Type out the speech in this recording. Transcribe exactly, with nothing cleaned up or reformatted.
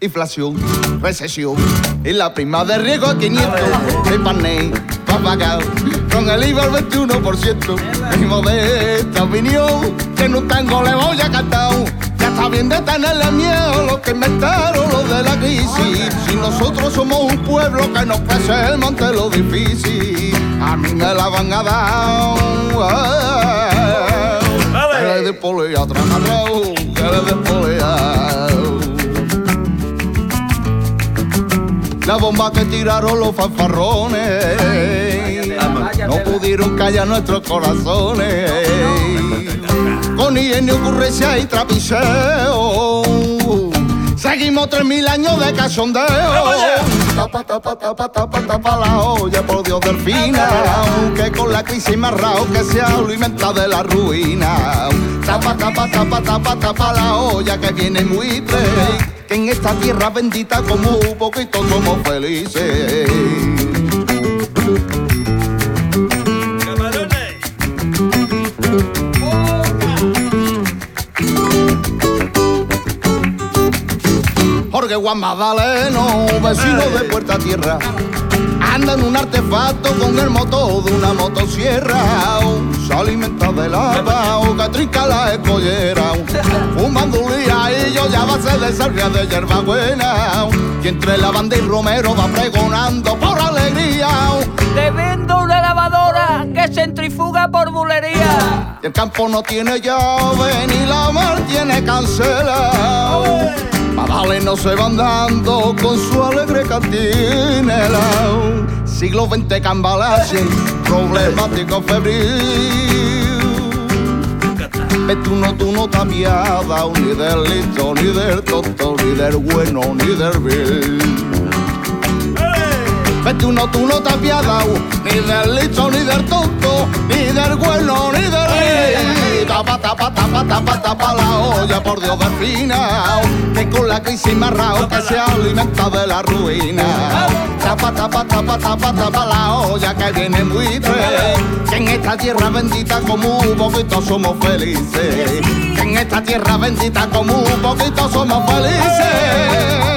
inflación, recesión y la prima de riesgo a quinientos, de panel, papagao, con el I V A al veintiuno por ciento. Mi modesta opinión, que no tengo le voy a cantar. Ya está bien de tenerle miedo los que inventaron los de la crisis. Si nosotros somos un pueblo que nos pese el monte lo difícil, a mí me la van a dar. Que le dé polea, atrás, atrás, que le dé polea. La bomba que tiraron los fanfarrones no pudieron callar nuestros corazones. Con ingenio, ocurrencia y trapiseo seguimos tres mil años de cachondeo. Tapa, tapa, tapa, tapa, tapa la olla, por Dios Delfina, que con la crisis más rao que se alimenta de la ruina. Tapa, tapa, tapa, tapa, tapa la olla, que viene muy tres, que en esta tierra bendita como un poquito somos felices. Jorge Juan Magdaleno, vecino de Puerta Tierra, anda en un artefacto con el motor de una motosierra. Se alimenta de lava, que trinca la escollera, fumando un liaillo ya base de salvia de hierbabuena. Y entre lavanda y romero va pregonando por alegría. Te vendo una lavadora que centrifuga por bulería. Y el campo no tiene llave ni la mar tiene cancela. Magdaleno se van dando con su alegre cantinela. Siglo veinte cambalache, problemático febril. Ve tú no, tú no te habías dado ni del listo, ni del tonto, ni del bueno, ni del vil. Ve tú no, tú no te habías dado ni del listo, ni del tonto, ni del bueno, ni del vil. Tapa, tapa, tapa, tapa, tapa la olla, por Dios Delfina, que con la crisis más rao que se alimenta de la ruina. Tapa, tapa, tapa, tapa, tapa la olla, que viene muy tres, que en esta tierra bendita como un poquito somos felices. Que en esta tierra bendita como un poquito somos felices.